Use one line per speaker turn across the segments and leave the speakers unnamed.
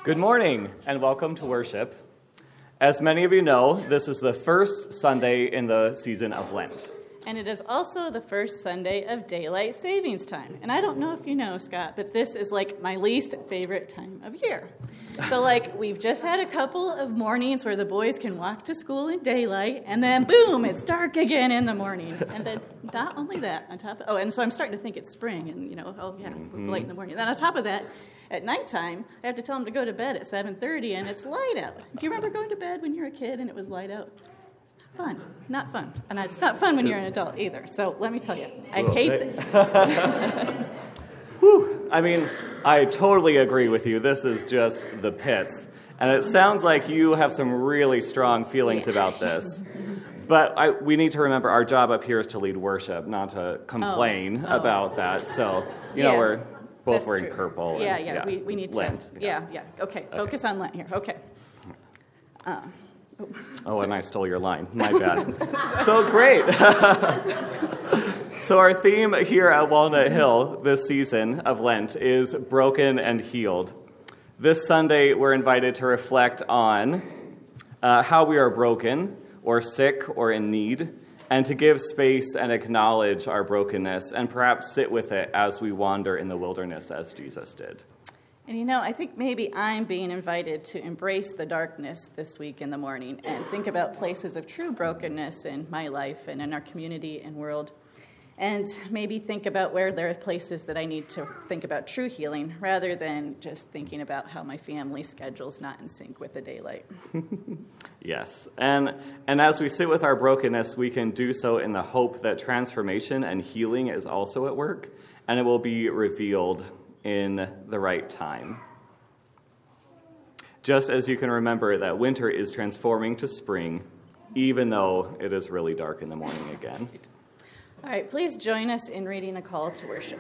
Good morning and welcome to worship. As many of you know, this is the first Sunday in the season of Lent.
And it is also the first Sunday of daylight savings time. And I don't know if you know, Scott, but this is like my least favorite time of year. So we've just had a couple of mornings where the boys can walk to school in daylight, and then boom, it's dark again in the morning. And then not only that, on top of, and so I'm starting to think it's spring, and late in the morning. And then on top of that, at nighttime, I have to tell them to go to bed at 7:30, and it's light out. Do you remember going to bed when you were a kid and it was light out? It's not fun. And it's not fun when you're an adult either. So let me tell you, I hate this.
Whew. I mean, I totally agree with you. This is just the pits. And it sounds like you have some really strong feelings about this. But we need to remember our job up here is to lead worship, not to complain about that. So, we're both
That's
wearing
true.
purple.
We need
Lent.
to. Yeah. Okay, focus on Lent here. Okay.
And I stole your line. My bad. So great. So our theme here at Walnut Hill this season of Lent is broken and healed. This Sunday, we're invited to reflect on how we are broken or sick or in need, and to give space and acknowledge our brokenness and perhaps sit with it as we wander in the wilderness as Jesus did.
And I think maybe I'm being invited to embrace the darkness this week in the morning and think about places of true brokenness in my life and in our community and world. And maybe think about where there are places that I need to think about true healing rather than just thinking about how my family schedule's not in sync with the daylight.
Yes, and as we sit with our brokenness, we can do so in the hope that transformation and healing is also at work, and it will be revealed in the right time. Just as you can remember that winter is transforming to spring, even though it is really dark in the morning again.
All right, please join us in reading a call to worship.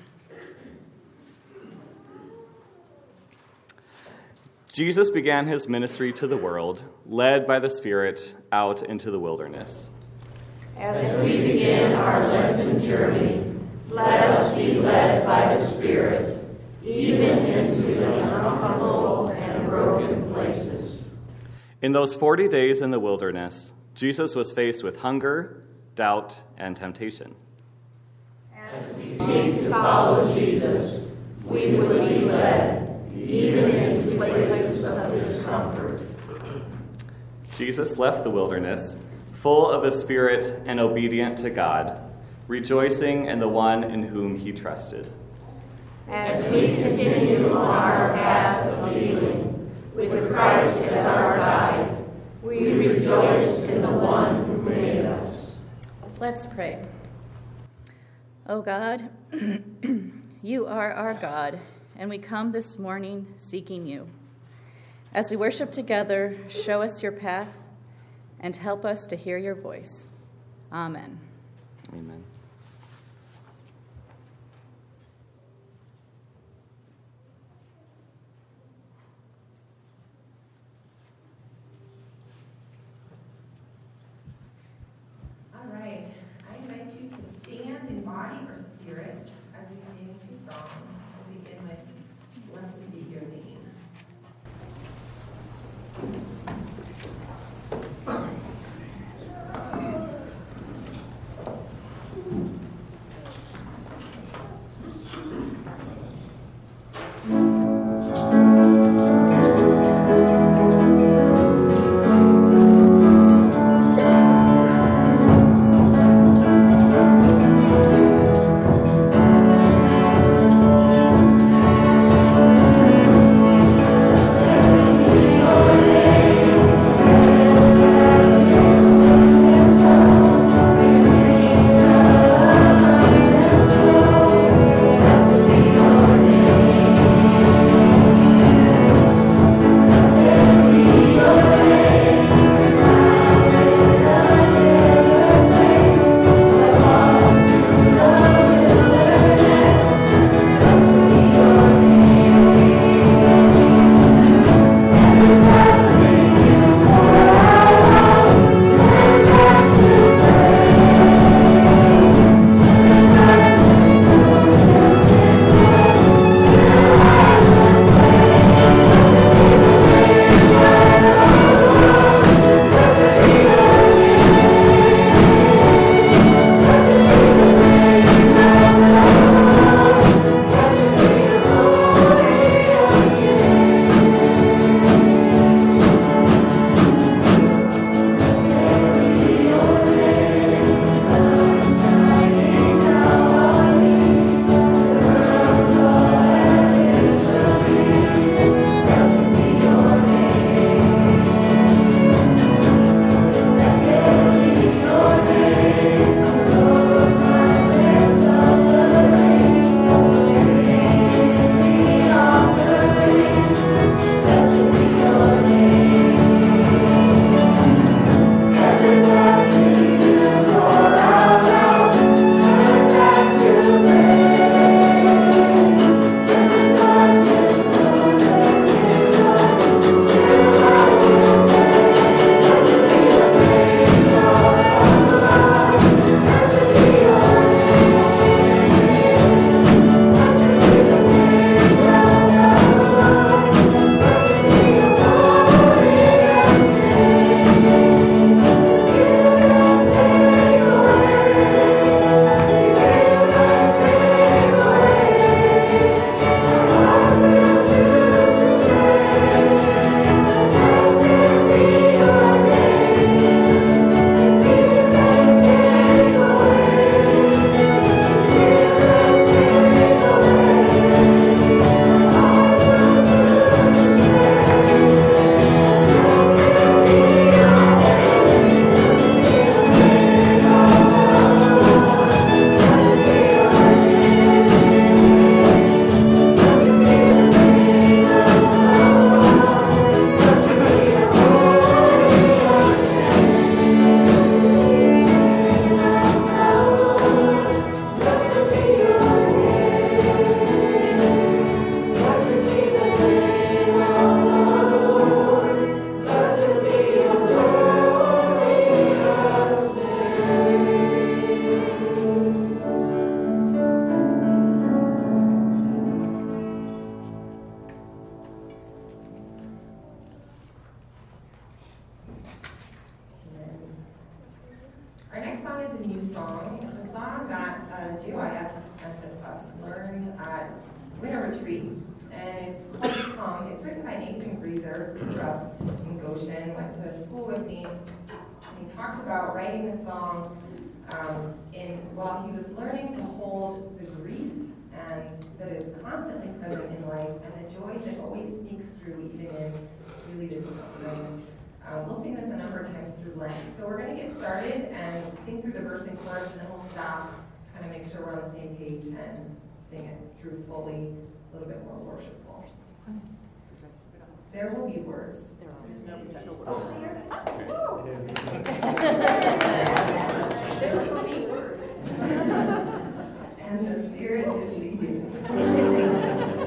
Jesus began his ministry to the world, led by the Spirit out into the wilderness.
As we begin our Lenten journey, let us be led by the Spirit, even into the uncomfortable and broken places.
In those 40 days in the wilderness, Jesus was faced with hunger, doubt, and temptation.
As we seek to follow Jesus, we would be led even into places of discomfort.
Jesus left the wilderness, full of the Spirit and obedient to God, rejoicing in the one in whom he trusted.
As we continue on our path of healing, with Christ as our guide, we rejoice in the one who made us.
Let's pray. Oh God, you are our God, and we come this morning seeking you. As we worship together, show us your path and help us to hear your voice. Amen.
Amen.
All right, I invite you to stand in body or spirit as we sing two songs. We'll begin with Blessed Be Your Name. winter retreat, and it's called Come. It's written by Nathan Grieser, who grew up in Goshen, went to school with me, and he talked about writing the song while he was learning to hold the grief and that is constantly present in life, and the joy that always sneaks through even in really difficult times. We'll sing this a number of times through Lent. So we're going to get started and sing through the verse and chorus, and then we'll stop to kind of make sure we're on the same page and sing it through fully, a little bit more worshipful. There will be words. There will be words. And the Spirit is leading.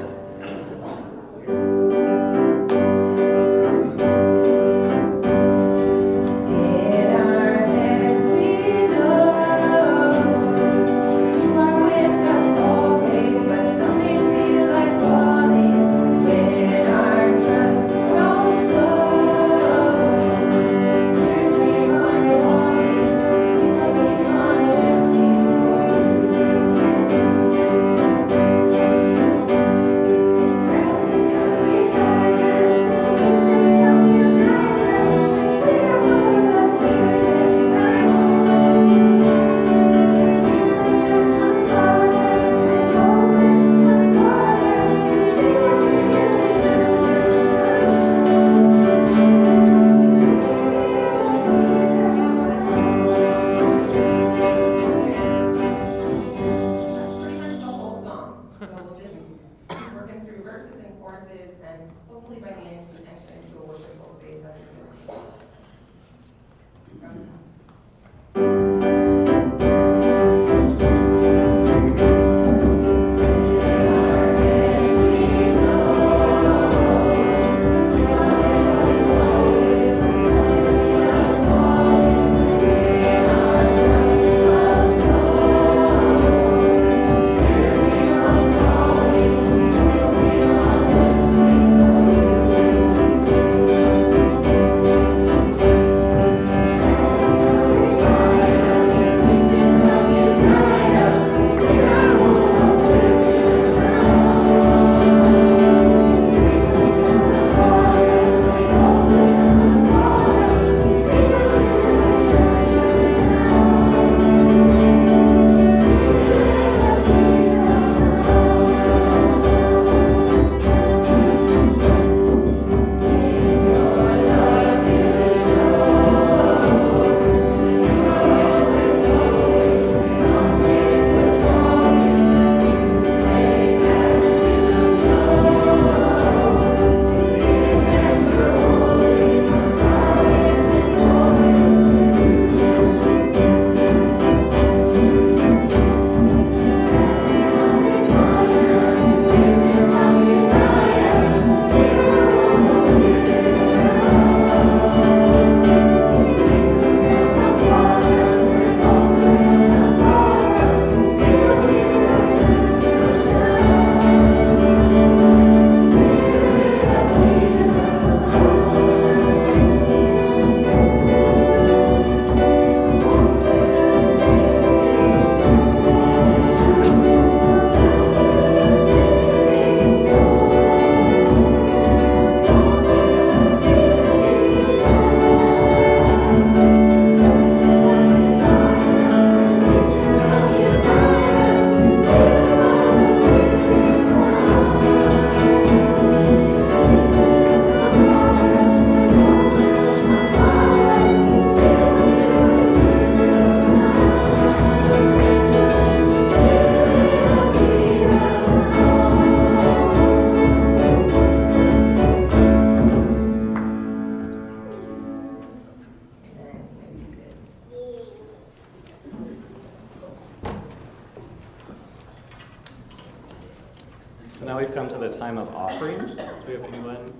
So now we've come to the time of offering. Do we have anyone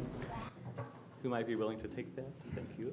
who might be willing to take that? Thank you.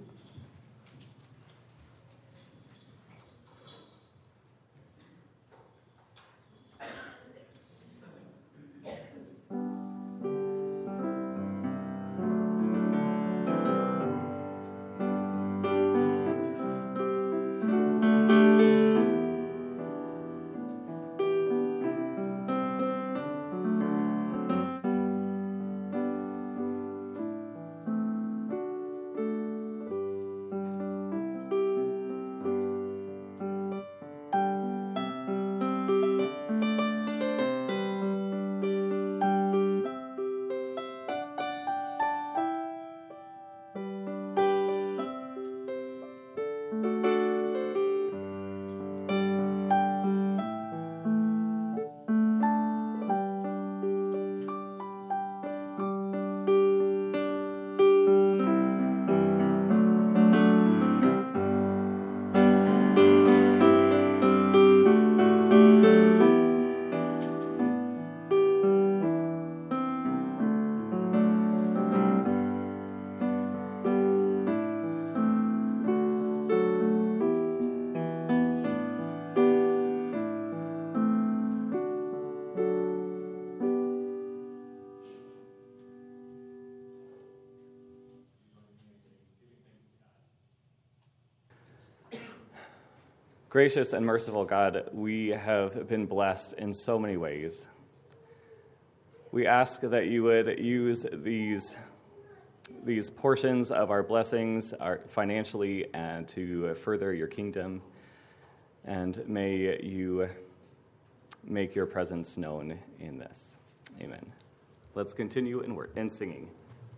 Gracious and merciful God, we have been blessed in so many ways. We ask that you would use these portions of our blessings financially and to further your kingdom, and may you make your presence known in this. Amen. Let's continue in singing.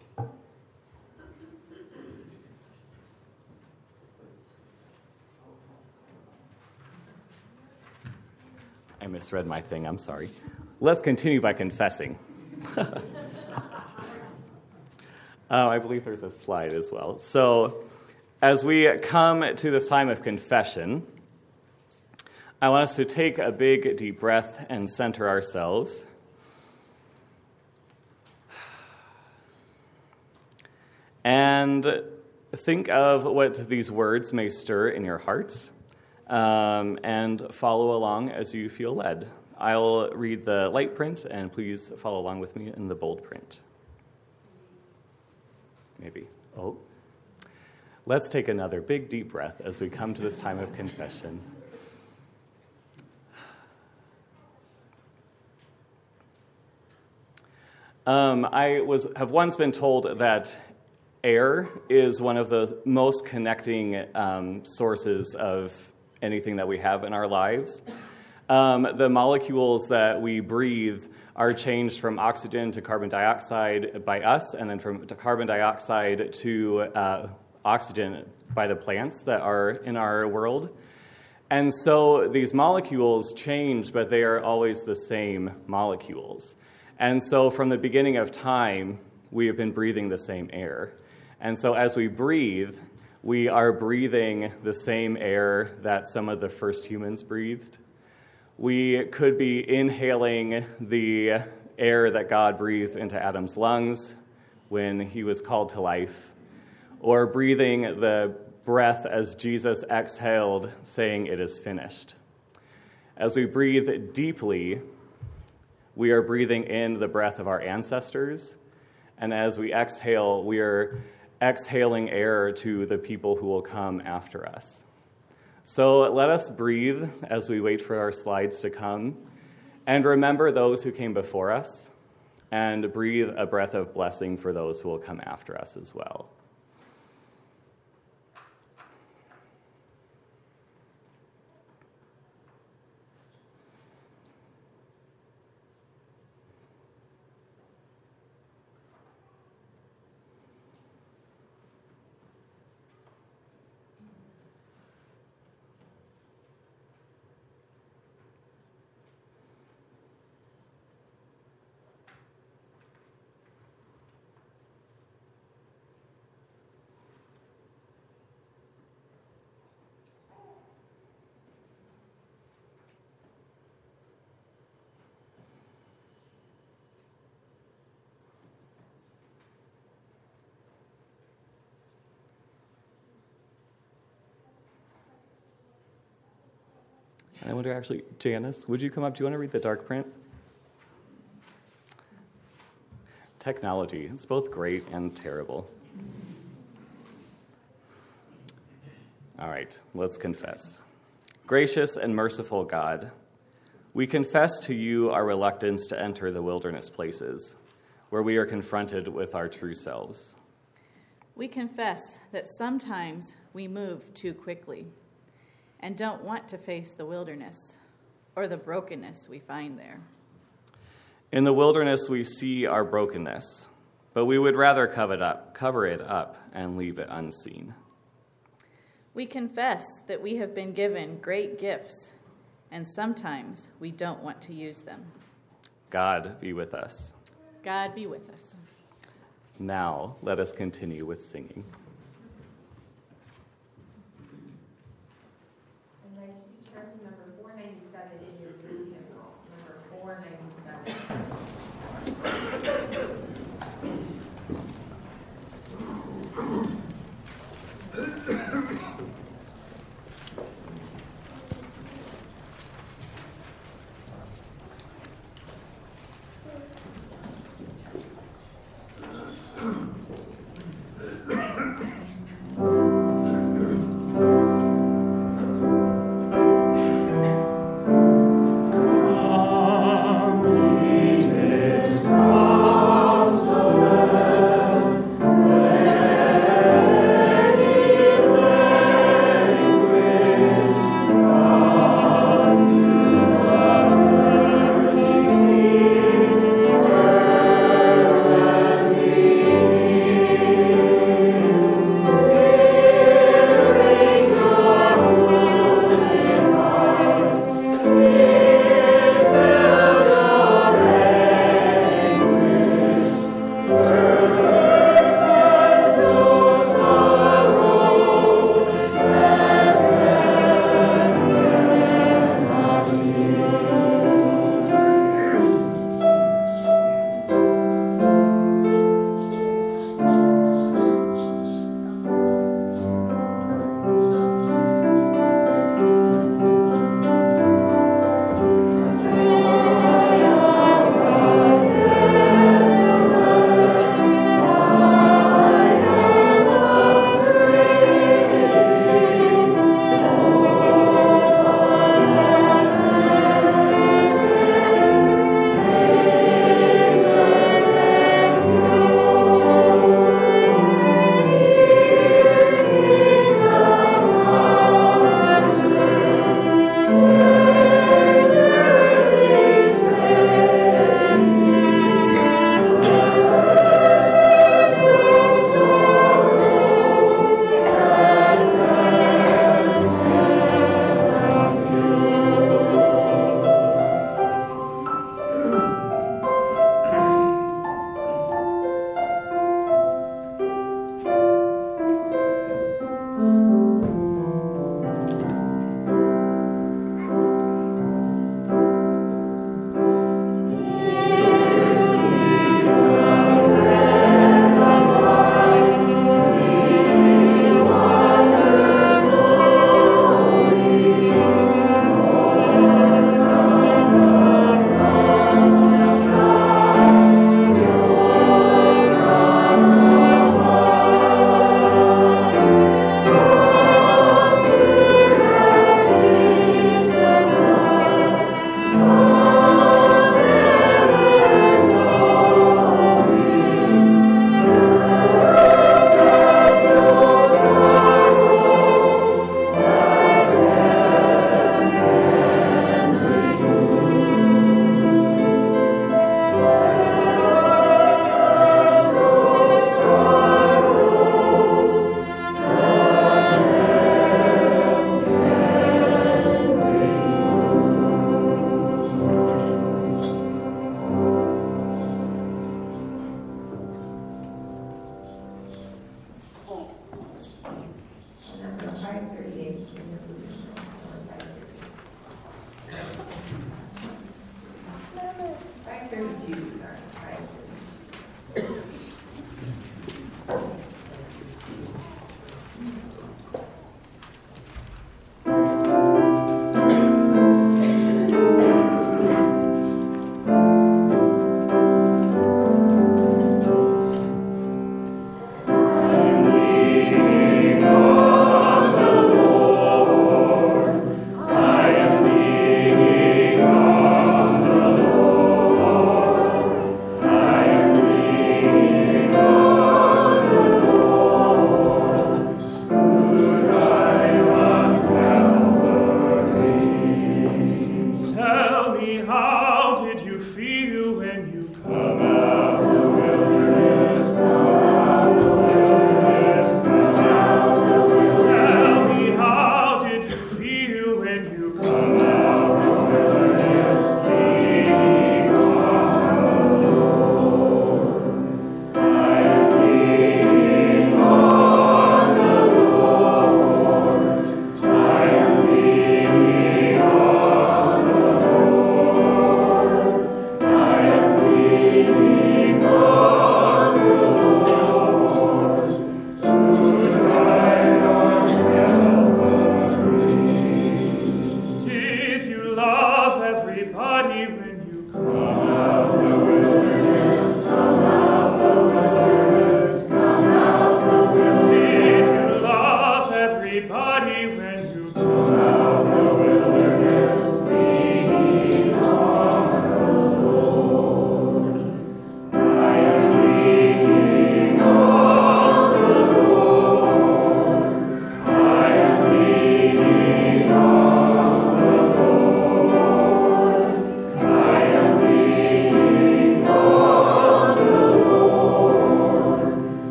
I misread my thing, I'm sorry. Let's continue by confessing. I believe there's a slide as well. So as we come to this time of confession, I want us to take a big, deep breath and center ourselves. And think of what these words may stir in your hearts, and follow along as you feel led. I'll read the light print, and please follow along with me in the bold print. Maybe. Oh. Let's take another big, deep breath as we come to this time of confession. I have once been told that air is one of the most connecting sources of anything that we have in our lives. The molecules that we breathe are changed from oxygen to carbon dioxide by us, and then from carbon dioxide to oxygen by the plants that are in our world. And so these molecules change, but they are always the same molecules. And so from the beginning of time, we have been breathing the same air. And so as we breathe, we are breathing the same air that some of the first humans breathed. We could be inhaling the air that God breathed into Adam's lungs when he was called to life, or breathing the breath as Jesus exhaled, saying, "It is finished." As we breathe deeply, we are breathing in the breath of our ancestors, and as we exhale, we are exhaling air to the people who will come after us. So let us breathe as we wait for our slides to come, and remember those who came before us, and breathe a breath of blessing for those who will come after us as well. I wonder, actually, Janice, would you come up? Do you want to read the dark print? Technology. It's both great and terrible. All right, let's confess. Gracious and merciful God, we confess to you our reluctance to enter the wilderness places, where we are confronted with our true selves.
We confess that sometimes we move too quickly and don't want to face the wilderness or the brokenness we find there.
In the wilderness, we see our brokenness, but we would rather cover it up and leave it unseen.
We confess that we have been given great gifts, and sometimes we don't want to use them.
God be with us.
God be with us.
Now, let us continue with singing.
I'd like you to turn to number 497 in your blue hymnal. Number 497.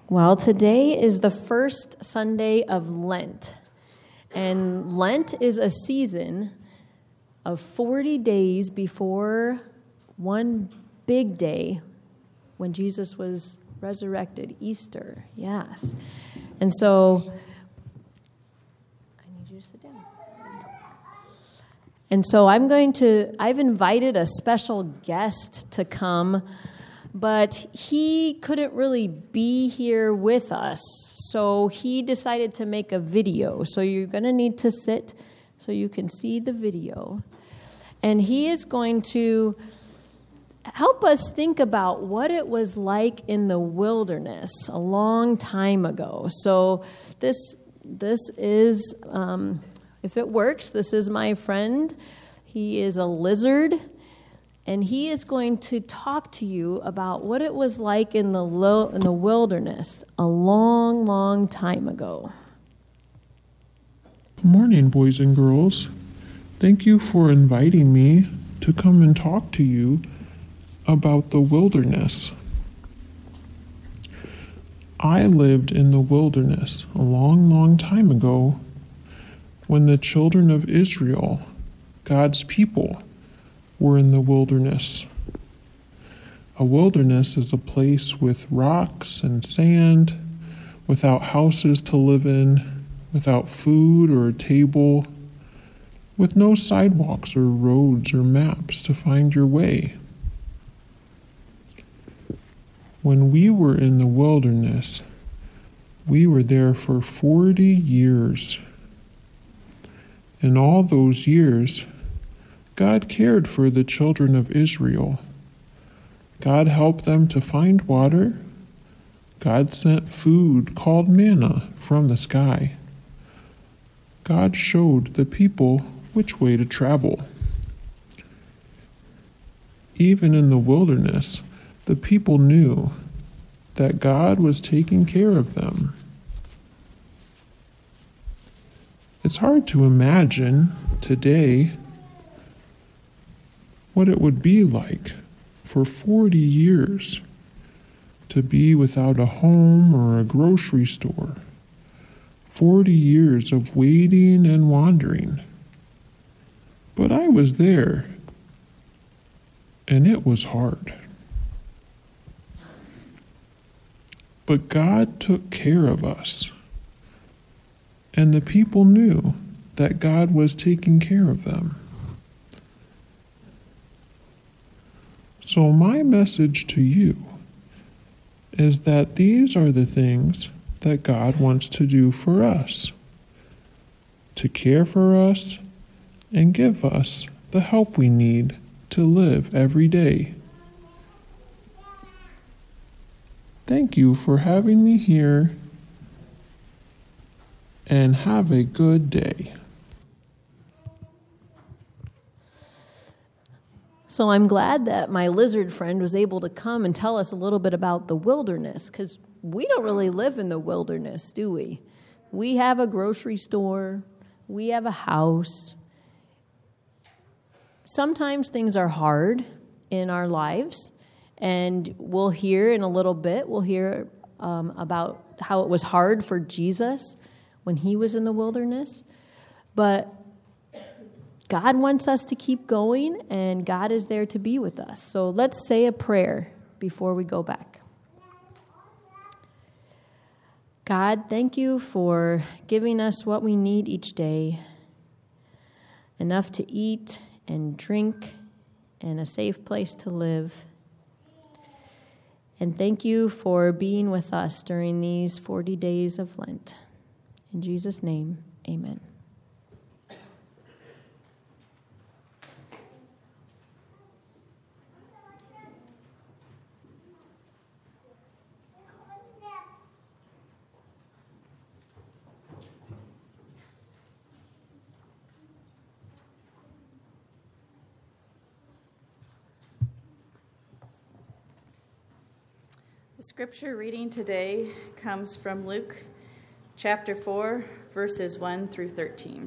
Well, today is the first Sunday of Lent. And Lent is a season of 40 days before one big day when Jesus was resurrected, Easter. Yes. And so, I need you to sit down. And so I've invited a special guest to come, but he couldn't really be here with us. So he decided to make a video. So you're going to need to sit so you can see the video. And he is going to help us think about what it was like in the wilderness a long time ago. So this is, if it works, this is my friend. He is a lizard, and he is going to talk to you about what it was like in the wilderness a long, long time ago.
Good morning, boys and girls. Thank you for inviting me to come and talk to you about the wilderness. I lived in the wilderness a long, long time ago when the children of Israel, God's people, were in the wilderness. A wilderness is a place with rocks and sand, without houses to live in, without food or a table, with no sidewalks or roads or maps to find your way. When we were in the wilderness, we were there for 40 years. In all those years, God cared for the children of Israel. God helped them to find water. God sent food called manna from the sky. God showed the people which way to travel. Even in the wilderness, the people knew that God was taking care of them. It's hard to imagine today what it would be like for 40 years to be without a home or a grocery store. 40 years of waiting and wandering. But I was there, and it was hard. But God took care of us, and the people knew that God was taking care of them. So my message to you is that these are the things that God wants to do for us, to care for us and give us the help we need to live every day. Thank you for having me here, and have a good day.
So I'm glad that my lizard friend was able to come and tell us a little bit about the wilderness, because we don't really live in the wilderness, do we? We have a grocery store. We have a house. Sometimes things are hard in our lives, and we'll hear in a little bit, about how it was hard for Jesus when he was in the wilderness. But God wants us to keep going, and God is there to be with us. So let's say a prayer before we go back. God, thank you for giving us what we need each day, enough to eat and drink and a safe place to live. And thank you for being with us during these 40 days of Lent. In Jesus' name, amen.
The scripture reading today comes from Luke chapter 4, verses 1 through 13.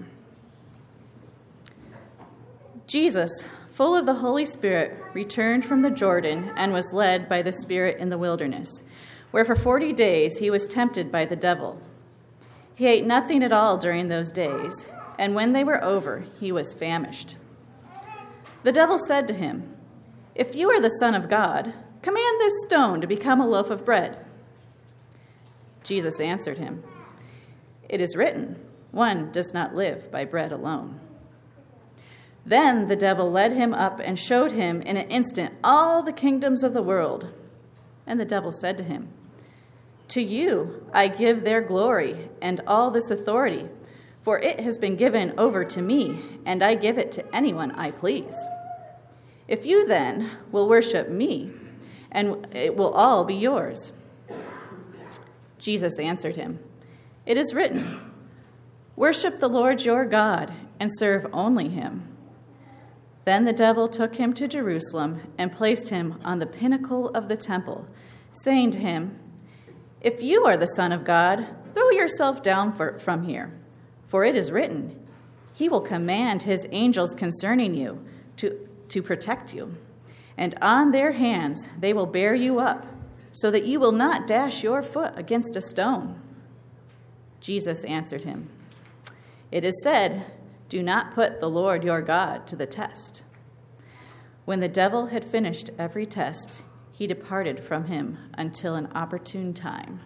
Jesus, full of the Holy Spirit, returned from the Jordan and was led by the Spirit in the wilderness, where for 40 days he was tempted by the devil. He ate nothing at all during those days, and when they were over, he was famished. The devil said to him, "If you are the Son of God, command this stone to become a loaf of bread." Jesus answered him, "It is written, 'One does not live by bread alone.'" Then the devil led him up and showed him in an instant all the kingdoms of the world. And the devil said to him, "To you I give their glory and all this authority, for it has been given over to me, and I give it to anyone I please. If you then will worship me, and it will all be yours." Jesus answered him, "It is written, 'Worship the Lord your God and serve only him.'" Then the devil took him to Jerusalem and placed him on the pinnacle of the temple, saying to him, "If you are the Son of God, throw yourself down from here. For it is written, 'He will command his angels concerning you to protect you, and on their hands they will bear you up, so that you will not dash your foot against a stone.'" Jesus answered him, "It is said, 'Do not put the Lord your God to the test.'" When the devil had finished every test, he departed from him until an opportune time.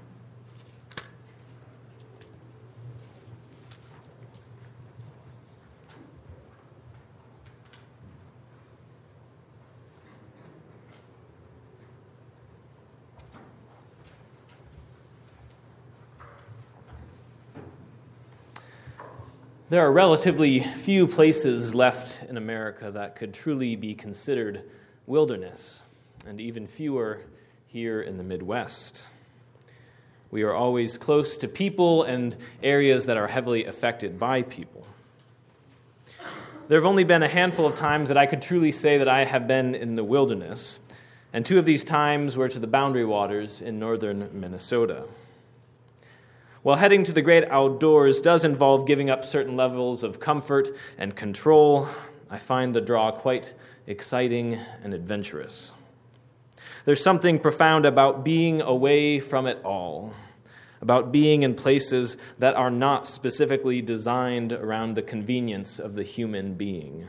There are relatively few places left in America that could truly be considered wilderness, and even fewer here in the Midwest. We are always close to people and areas that are heavily affected by people. There have only been a handful of times that I could truly say that I have been in the wilderness, and two of these times were to the Boundary Waters in northern Minnesota. While heading to the great outdoors does involve giving up certain levels of comfort and control, I find the draw quite exciting and adventurous. There's something profound about being away from it all, about being in places that are not specifically designed around the convenience of the human being.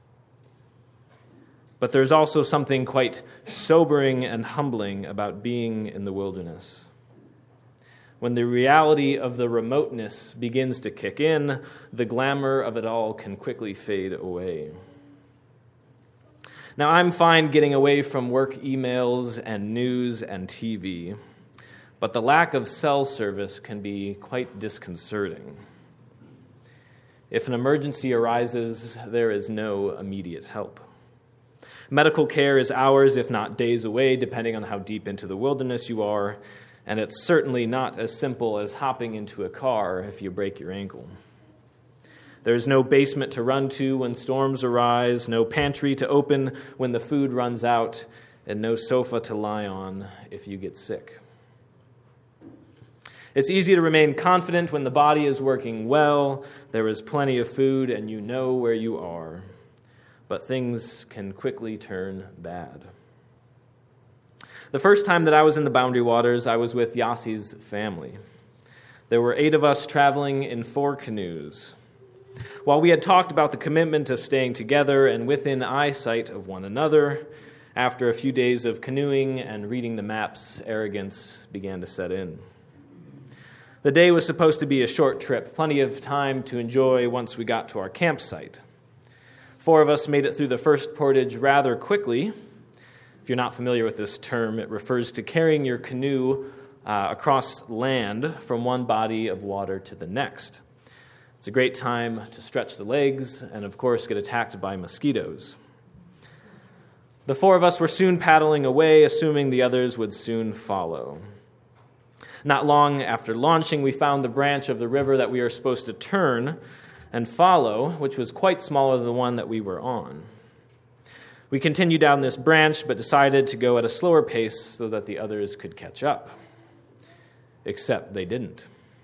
But there's also something quite sobering and humbling about being in the wilderness. When the reality of the remoteness begins to kick in, the glamour of it all can quickly fade away. Now, I'm fine getting away from work emails and news and TV, but the lack of cell service can be quite disconcerting. If an emergency arises, there is no immediate help. Medical care is hours, if not days away, depending on how deep into the wilderness you are, and it's certainly not as simple as hopping into a car if you break your ankle. There's no basement to run to when storms arise, no pantry to open when the food runs out, and no sofa to lie on if you get sick. It's easy to remain confident when the body is working well, there is plenty of food, and you know where you are. But things can quickly turn bad. The first time that I was in the Boundary Waters, I was with Yassi's family. There were 8 of us traveling in 4 canoes. While we had talked about the commitment of staying together and within eyesight of one another, after a few days of canoeing and reading the maps, arrogance began to set in. The day was supposed to be a short trip, plenty of time to enjoy once we got to our campsite. 4 of us made it through the first portage rather quickly. If you're not familiar with this term, it refers to carrying your canoe across land from one body of water to the next. It's a great time to stretch the legs and, of course, get attacked by mosquitoes. The 4 of us were soon paddling away, assuming the others would soon follow. Not long after launching, we found the branch of the river that we were supposed to turn and follow, which was quite smaller than the one that we were on. We continued down this branch, but decided to go at a slower pace so that the others could catch up. Except they didn't.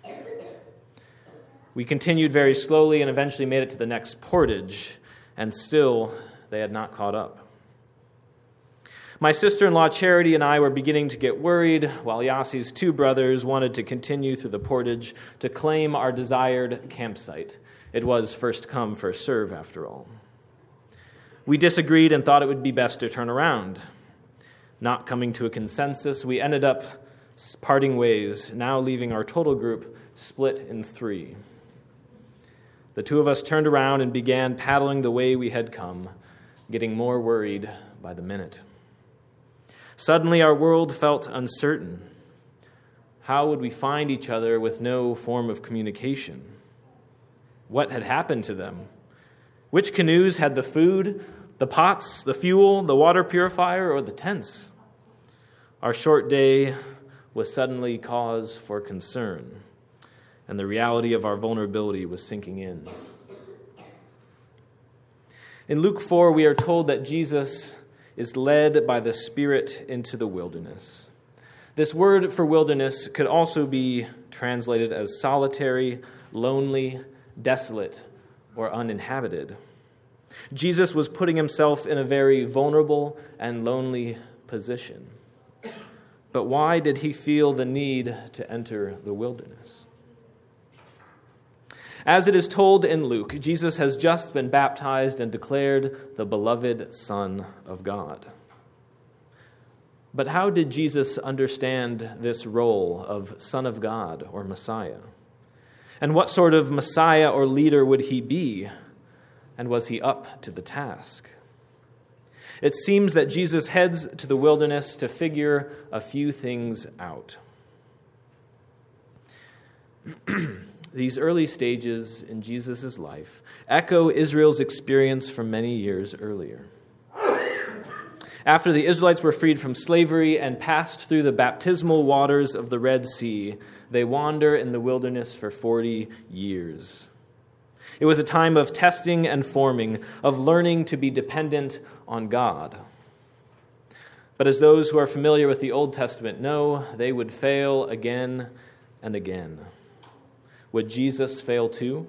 We continued very slowly and eventually made it to the next portage, and still they had not caught up. My sister-in-law Charity and I were beginning to get worried, while Yassi's two brothers wanted to continue through the portage to claim our desired campsite. It was first come, first serve, after all. We disagreed and thought it would be best to turn around. Not coming to a consensus, we ended up parting ways, now leaving our total group split in 3. The 2 of us turned around and began paddling the way we had come, getting more worried by the minute. Suddenly, our world felt uncertain. How would we find each other with no form of communication? What had happened to them? Which canoes had the food, the pots, the fuel, the water purifier, or the tents? Our short day was suddenly cause for concern, and the reality of our vulnerability was sinking in. In Luke 4, we are told that Jesus is led by the Spirit into the wilderness. This word for wilderness could also be translated as solitary, lonely, desolate, or uninhabited. Jesus was putting himself in a very vulnerable and lonely position. But why did he feel the need to enter the wilderness? As it is told in Luke, Jesus has just been baptized and declared the beloved Son of God. But how did Jesus understand this role of Son of God or Messiah? And what sort of Messiah or leader would he be? And was he up to the task? It seems that Jesus heads to the wilderness to figure a few things out. These early stages in Jesus' life echo Israel's experience from many years earlier. After the Israelites were freed from slavery and passed through the baptismal waters of the Red Sea, they wander in the wilderness for 40 years. It was a time of testing and forming, of learning to be dependent on God. But as those who are familiar with the Old Testament know, they would fail again and again. Would Jesus fail too?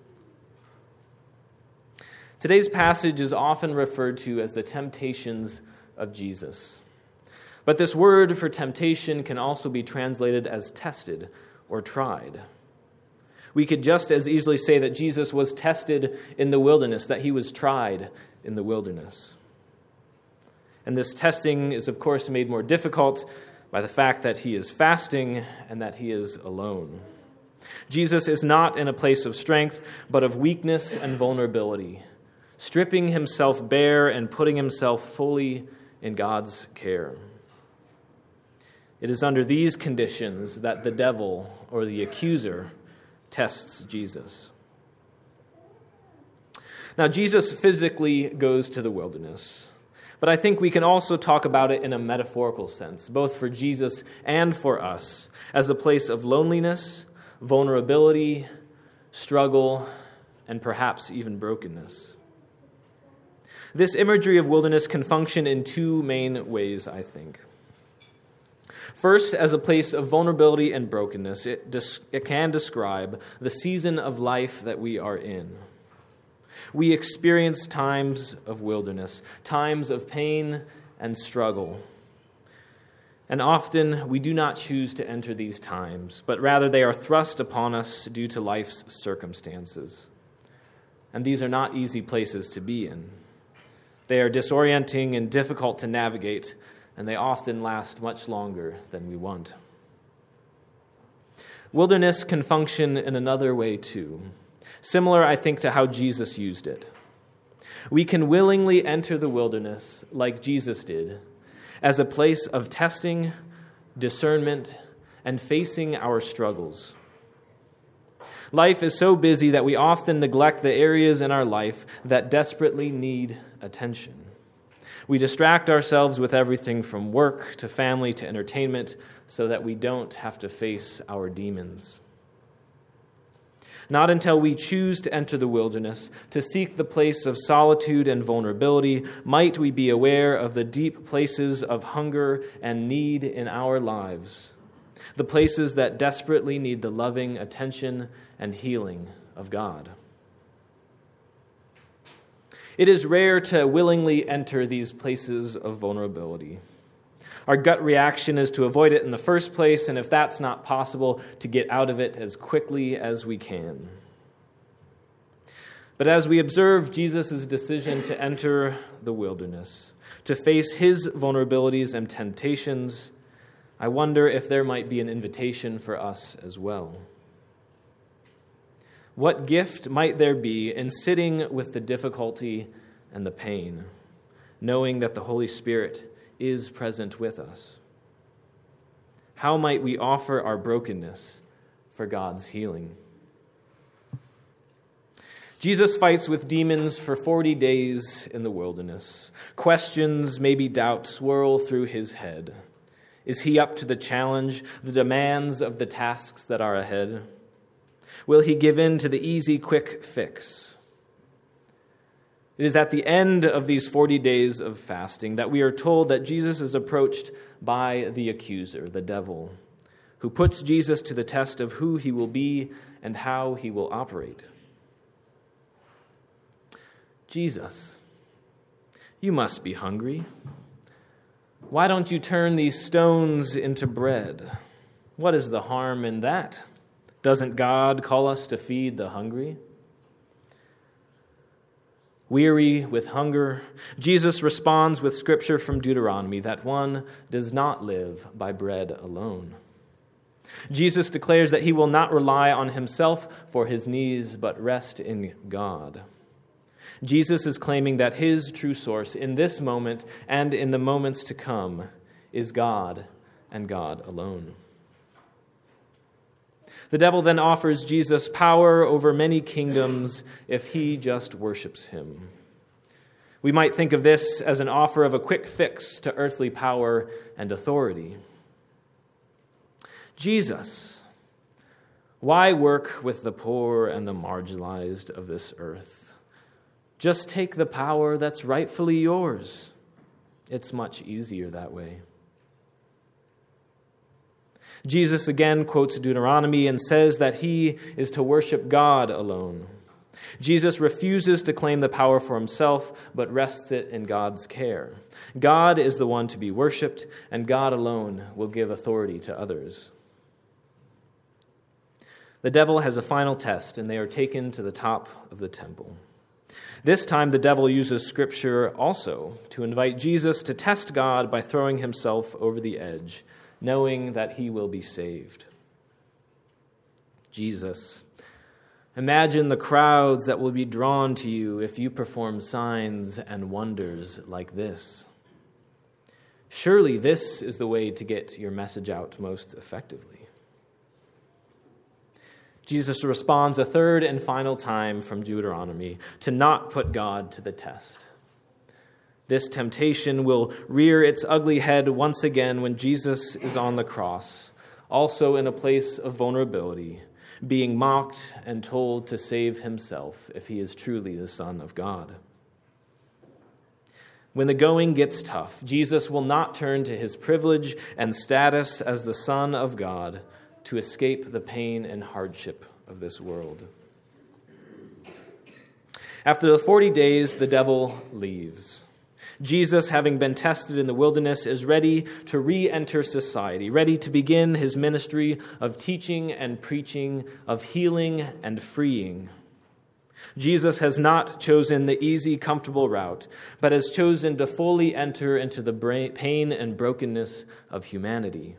Today's passage is often referred to as the temptations of Jesus. But this word for temptation can also be translated as tested or tried. We could just as easily say that Jesus was tested in the wilderness, that he was tried in the wilderness. And this testing is, of course, made more difficult by the fact that he is fasting and that he is alone. Jesus is not in a place of strength, but of weakness and vulnerability, stripping himself bare and putting himself fully in God's care. It is under these conditions that the devil, or the accuser, tests Jesus. Now, Jesus physically goes to the wilderness, but I think we can also talk about it in a metaphorical sense, both for Jesus and for us, as a place of loneliness, vulnerability, struggle, and perhaps even brokenness. This imagery of wilderness can function in 2 main ways, I think. First, as a place of vulnerability and brokenness, it can describe the season of life that we are in. We experience times of wilderness, times of pain and struggle. And often we do not choose to enter these times, but rather they are thrust upon us due to life's circumstances. And these are not easy places to be in. They are disorienting and difficult to navigate, and they often last much longer than we want. Wilderness can function in another way too, similar, I think, to how Jesus used it. We can willingly enter the wilderness like Jesus did, as a place of testing, discernment, and facing our struggles. Life is so busy that we often neglect the areas in our life that desperately need attention. We distract ourselves with everything from work to family to entertainment so that we don't have to face our demons. Not until we choose to enter the wilderness, to seek the place of solitude and vulnerability, might we be aware of the deep places of hunger and need in our lives, the places that desperately need the loving attention and healing of God. It is rare to willingly enter these places of vulnerability. Our gut reaction is to avoid it in the first place, and if that's not possible, to get out of it as quickly as we can. But as we observe Jesus' decision to enter the wilderness, to face his vulnerabilities and temptations, I wonder if there might be an invitation for us as well. What gift might there be in sitting with the difficulty and the pain, knowing that the Holy Spirit is present with us? How might we offer our brokenness for God's healing? Jesus fights with demons for 40 days in the wilderness. Questions, maybe doubts, swirl through his head. Is he up to the challenge, the demands of the tasks that are ahead? Will he give in to the easy, quick fix? It is at the end of these 40 days of fasting that we are told that Jesus is approached by the accuser, the devil, who puts Jesus to the test of who he will be and how he will operate. Jesus, you must be hungry. Why don't you turn these stones into bread? What is the harm in that? Doesn't God call us to feed the hungry? Weary with hunger, Jesus responds with scripture from Deuteronomy that one does not live by bread alone. Jesus declares that he will not rely on himself for his needs, but rest in God. Jesus is claiming that his true source in this moment and in the moments to come is God and God alone. The devil then offers Jesus power over many kingdoms if he just worships him. We might think of this as an offer of a quick fix to earthly power and authority. Jesus, why work with the poor and the marginalized of this earth? Just take the power that's rightfully yours. It's much easier that way. Jesus again quotes Deuteronomy and says that he is to worship God alone. Jesus refuses to claim the power for himself, but rests it in God's care. God is the one to be worshipped, and God alone will give authority to others. The devil has a final test, and they are taken to the top of the temple. This time, the devil uses Scripture also to invite Jesus to test God by throwing himself over the edge, knowing that he will be saved. Jesus, imagine the crowds that will be drawn to you if you perform signs and wonders like this. Surely this is the way to get your message out most effectively. Jesus responds a third and final time from Deuteronomy to not put God to the test. This temptation will rear its ugly head once again when Jesus is on the cross, also in a place of vulnerability, being mocked and told to save himself if he is truly the Son of God. When the going gets tough, Jesus will not turn to his privilege and status as the Son of God to escape the pain and hardship of this world. After the 40 days, the devil leaves. Jesus, having been tested in the wilderness, is ready to re-enter society, ready to begin his ministry of teaching and preaching, of healing and freeing. Jesus has not chosen the easy, comfortable route, but has chosen to fully enter into the pain and brokenness of humanity.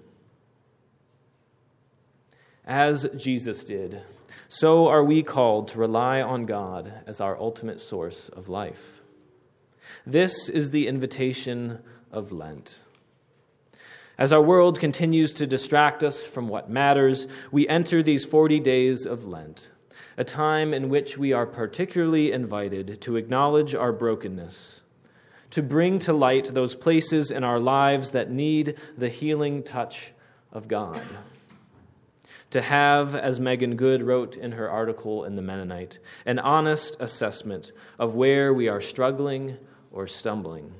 As Jesus did, so are we called to rely on God as our ultimate source of life. This is the invitation of Lent. As our world continues to distract us from what matters, we enter these 40 days of Lent, a time in which we are particularly invited to acknowledge our brokenness, to bring to light those places in our lives that need the healing touch of God. To have, as Megan Good wrote in her article in The Mennonite, an honest assessment of where we are struggling or stumbling.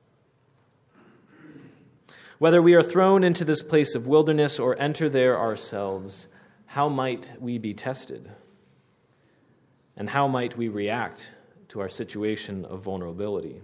Whether we are thrown into this place of wilderness or enter there ourselves, how might we be tested? And how might we react to our situation of vulnerability.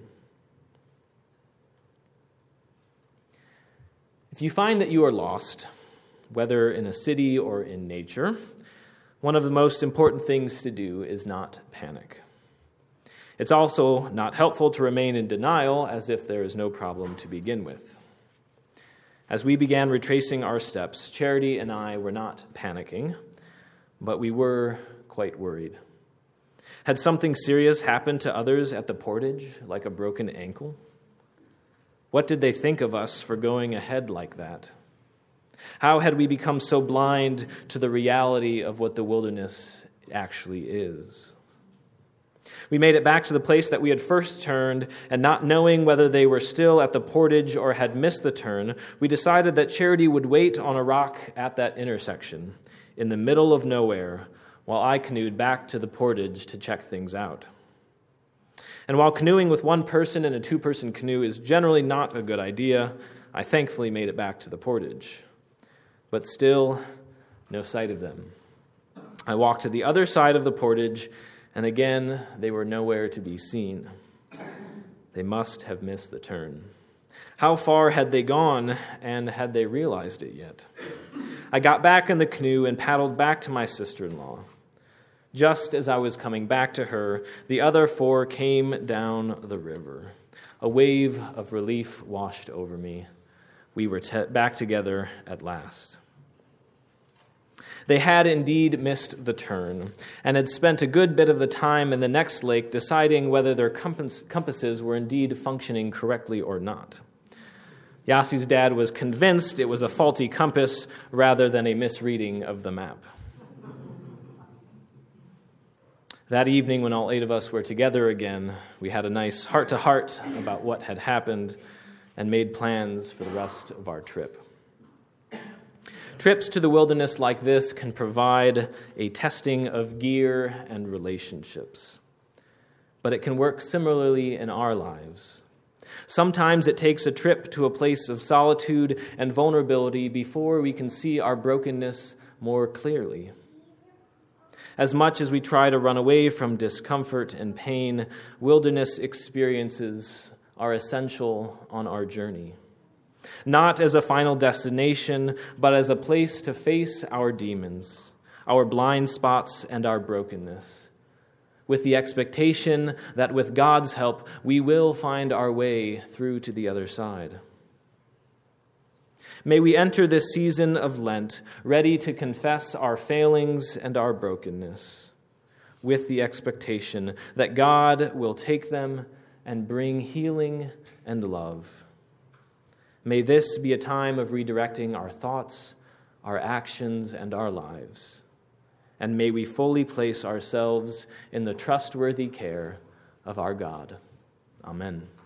If you find that you are lost, whether in a city or in nature, one of the most important things to do is not panic. It's also not helpful to remain in denial as if there is no problem to begin with. As we began retracing our steps, Charity and I were not panicking, but we were quite worried. Had something serious happened to others at the portage, like a broken ankle? What did they think of us for going ahead like that? How had we become so blind to the reality of what the wilderness actually is? We made it back to the place that we had first turned, and not knowing whether they were still at the portage or had missed the turn, we decided that Charity would wait on a rock at that intersection, in the middle of nowhere, while I canoed back to the portage to check things out. And while canoeing with one person in a two-person canoe is generally not a good idea, I thankfully made it back to the portage. But still, no sight of them. I walked to the other side of the portage, and again, they were nowhere to be seen. They must have missed the turn. How far had they gone, and had they realized it yet? I got back in the canoe and paddled back to my sister-in-law. Just as I was coming back to her, the other four came down the river. A wave of relief washed over me. We were back together at last. They had indeed missed the turn and had spent a good bit of the time in the next lake deciding whether their compasses were indeed functioning correctly or not. Yassi's dad was convinced it was a faulty compass rather than a misreading of the map. That evening, when all 8 of us were together again, we had a nice heart-to-heart about what had happened and made plans for the rest of our trip. Trips to the wilderness like this can provide a testing of gear and relationships, but it can work similarly in our lives. Sometimes it takes a trip to a place of solitude and vulnerability before we can see our brokenness more clearly. As much as we try to run away from discomfort and pain, wilderness experiences are essential on our journey. Not as a final destination, but as a place to face our demons, our blind spots, and our brokenness, with the expectation that with God's help, we will find our way through to the other side. May we enter this season of Lent ready to confess our failings and our brokenness, with the expectation that God will take them and bring healing and love. May this be a time of redirecting our thoughts, our actions, and our lives. And may we fully place ourselves in the trustworthy care of our God. Amen.